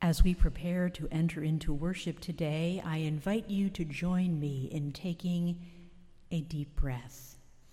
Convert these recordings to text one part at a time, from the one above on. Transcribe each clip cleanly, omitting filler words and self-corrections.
As we prepare to enter into worship today, I invite you to join me in taking a deep breath.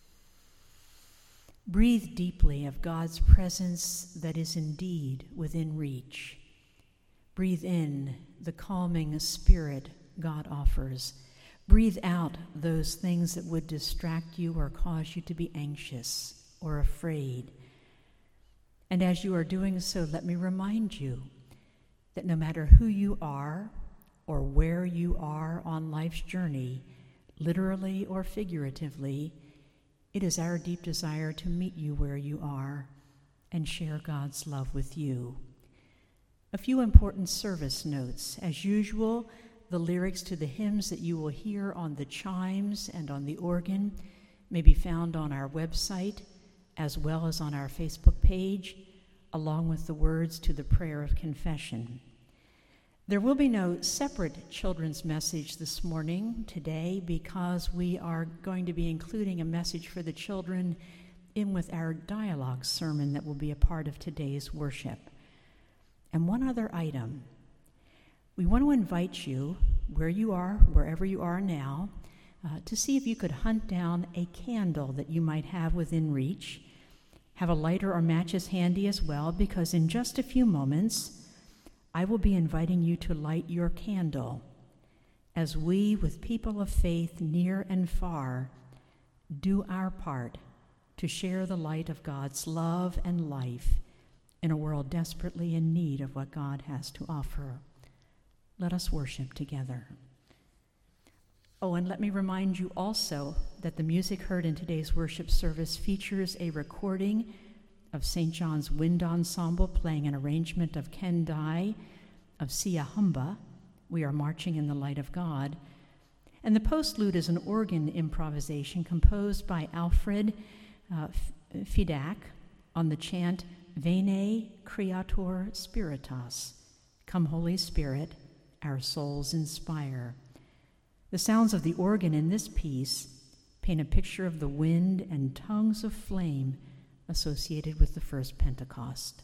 Breathe deeply of God's presence that is indeed within reach. Breathe in the calming spirit God offers. Breathe out those things that would distract you or cause you to be anxious or afraid. And as you are doing so, let me remind you that no matter who you are or where you are on life's journey, literally or figuratively, it is our deep desire to meet you where you are and share God's love with you. A few important service notes. As usual, the lyrics to the hymns that you will hear on the chimes and on the organ may be found on our website as well as on our Facebook page, along with the words to the prayer of confession. There will be no separate children's message this morning, today, because we are going to be including a message for the children in with our dialogue sermon that will be a part of today's worship. And one other item. We want to invite you, where you are, wherever you are now, to see if you could hunt down a candle that you might have within reach. Have a lighter or matches handy as well, because in just a few moments, I will be inviting you to light your candle as we, with people of faith near and far, do our part to share the light of God's love and life in a world desperately in need of what God has to offer. Let us worship together. Oh, and let me remind you also that the music heard in today's worship service features a recording of St. John's Wind Ensemble playing an arrangement of Ken Dye of Sia Humba, We Are Marching in the Light of God. And the postlude is an organ improvisation composed by Alfred Fidak on the chant Vene Creator Spiritus, Come Holy Spirit, our souls inspire. The sounds of the organ in this piece paint a picture of the wind and tongues of flame associated with the first Pentecost.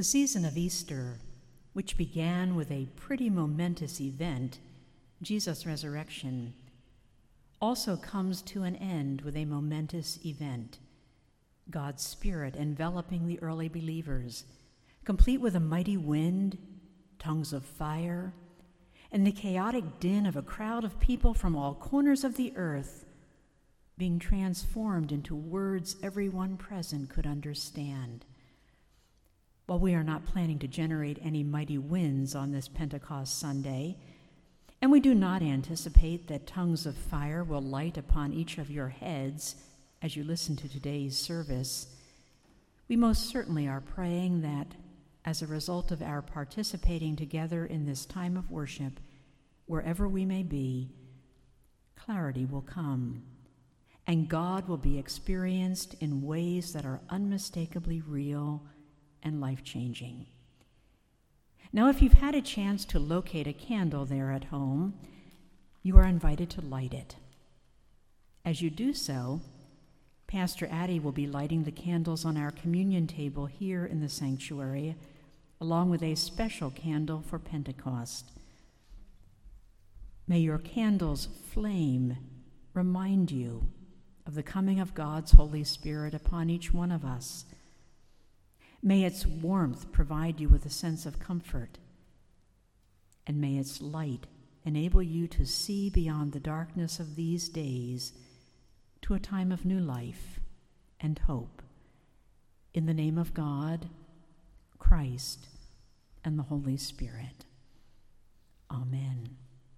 The season of Easter, which began with a pretty momentous event, Jesus' resurrection, also comes to an end with a momentous event, God's Spirit enveloping the early believers, complete with a mighty wind, tongues of fire, and the chaotic din of a crowd of people from all corners of the earth being transformed into words everyone present could understand. While we are not planning to generate any mighty winds on this Pentecost Sunday, and we do not anticipate that tongues of fire will light upon each of your heads as you listen to today's service, we most certainly are praying that, as a result of our participating together in this time of worship, wherever we may be, clarity will come, and God will be experienced in ways that are unmistakably real and life-changing. Now, if you've had a chance to locate a candle there at home, you are invited to light it. As you do so, Pastor Addie will be lighting the candles on our communion table here in the sanctuary, along with a special candle for Pentecost. May your candle's flame remind you of the coming of God's Holy Spirit upon each one of us. May its warmth provide you with a sense of comfort, and may its light enable you to see beyond the darkness of these days to a time of new life and hope. In the name of God, Christ, and the Holy Spirit. Amen.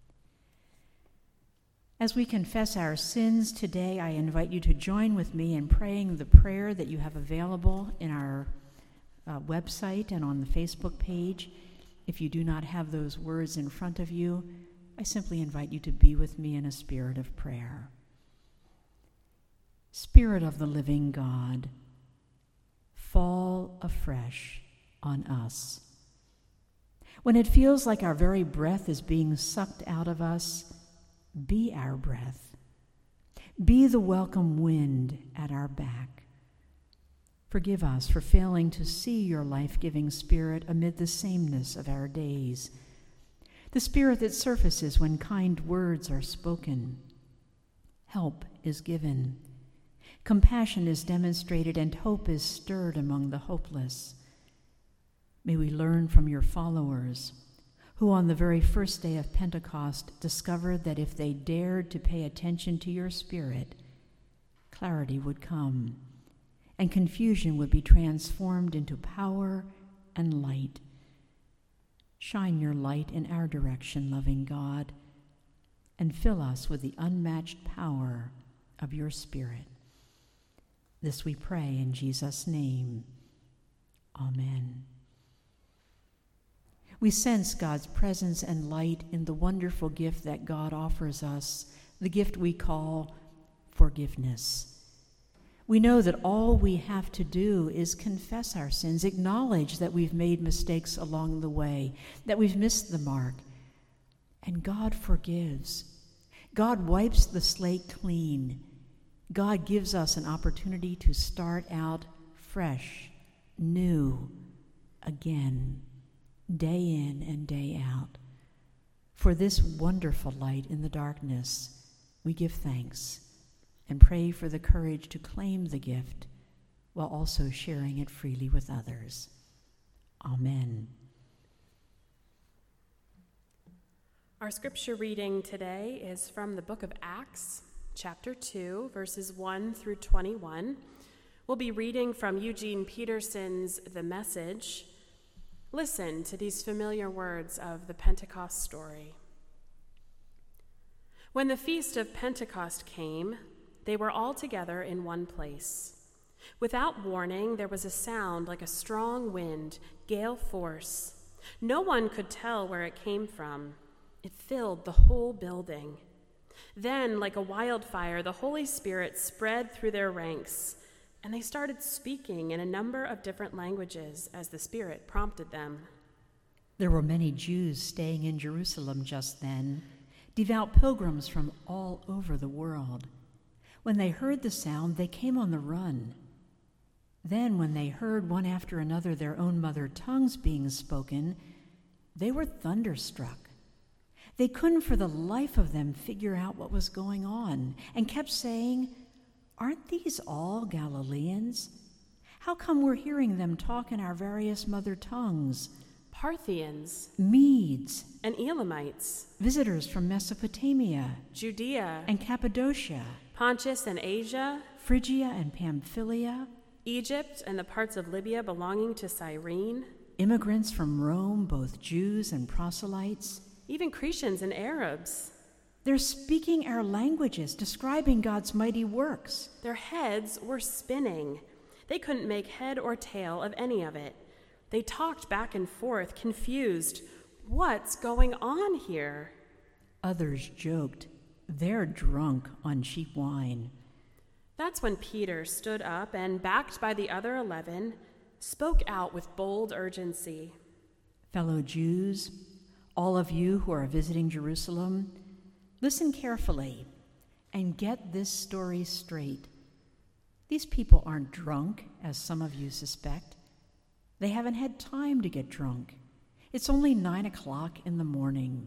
As we confess our sins today, I invite you to join with me in praying the prayer that you have available in our website and on the Facebook page. If you do not have those words in front of you, I simply invite you to be with me in a spirit of prayer. Spirit of the living God, fall afresh on us. When it feels like our very breath is being sucked out of us, be our breath. Be the welcome wind at our back. Forgive us for failing to see your life-giving Spirit amid the sameness of our days, the Spirit that surfaces when kind words are spoken. Help is given. Compassion is demonstrated, and hope is stirred among the hopeless. May we learn from your followers, who on the very first day of Pentecost discovered that if they dared to pay attention to your Spirit, clarity would come, and confusion would be transformed into power and light. Shine your light in our direction, loving God, and fill us with the unmatched power of your Spirit. This we pray in Jesus' name. Amen. We sense God's presence and light in the wonderful gift that God offers us, the gift we call forgiveness. We know that all we have to do is confess our sins, acknowledge that we've made mistakes along the way, that we've missed the mark, and God forgives. God wipes the slate clean. God gives us an opportunity to start out fresh, new, again, day in and day out. For this wonderful light in the darkness, we give thanks and pray for the courage to claim the gift while also sharing it freely with others. Amen. Our scripture reading today is from the book of Acts, chapter 2, verses 1 through 21. We'll be reading from Eugene Peterson's The Message. Listen to these familiar words of the Pentecost story. When the feast of Pentecost came, they were all together in one place. Without warning, there was a sound like a strong wind, gale force. No one could tell where it came from. It filled the whole building. Then, like a wildfire, the Holy Spirit spread through their ranks, and they started speaking in a number of different languages as the Spirit prompted them. There were many Jews staying in Jerusalem just then, devout pilgrims from all over the world. When they heard the sound, they came on the run. Then, when they heard one after another their own mother tongues being spoken, they were thunderstruck. They couldn't for the life of them figure out what was going on and kept saying, "Aren't these all Galileans? How come we're hearing them talk in our various mother tongues?" Parthians, Medes, and Elamites, visitors from Mesopotamia Judea, and Cappadocia, Pontus and Asia, Phrygia and Pamphylia, Egypt and the parts of Libya belonging to Cyrene, immigrants from Rome, both Jews and proselytes. even Cretians and Arabs. They're speaking our languages, describing God's mighty works. Their heads were spinning. They couldn't make head or tail of any of it. They talked back and forth, confused. What's going on here? Others joked, "They're drunk on cheap wine." That's when Peter stood up and, backed by the other 11, spoke out with bold urgency. Fellow Jews, all of you who are visiting Jerusalem, listen carefully and get this story straight. These people aren't drunk, as some of you suspect. They haven't had time to get drunk. It's only 9:00 in the morning.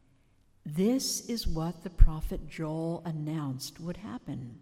This is what the prophet Joel announced would happen.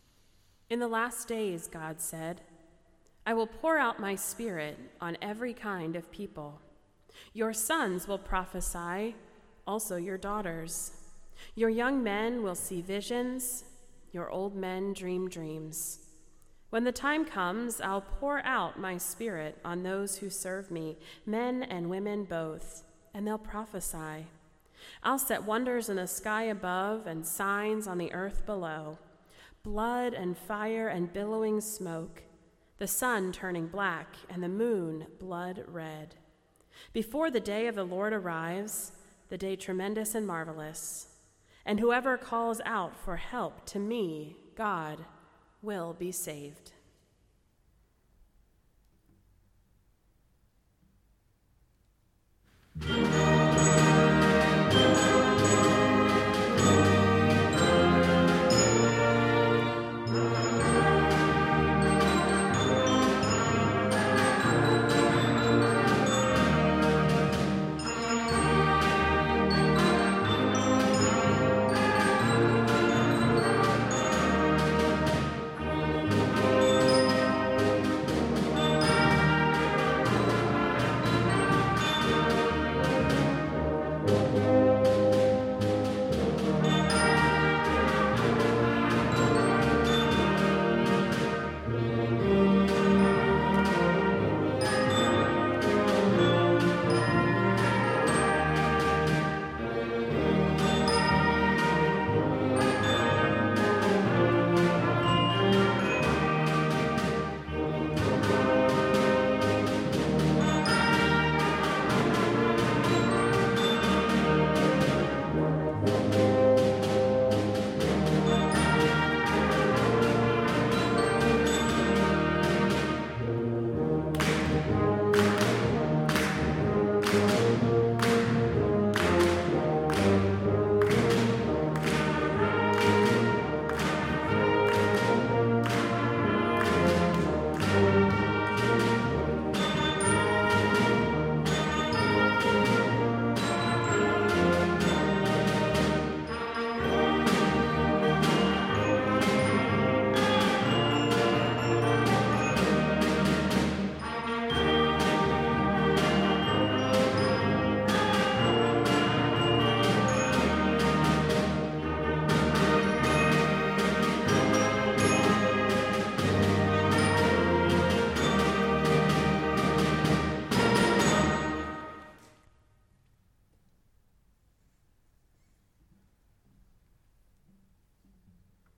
In the last days, God said, I will pour out my spirit on every kind of people. Your sons will prophesy, also your daughters. Your young men will see visions, your old men dream dreams. When the time comes, I'll pour out my spirit on those who serve me, men and women both, and they'll prophesy. I'll set wonders in the sky above and signs on the earth below, blood and fire and billowing smoke, the sun turning black and the moon blood red. Before the day of the Lord arrives, the day tremendous and marvelous, and whoever calls out for help to me, God, will be saved.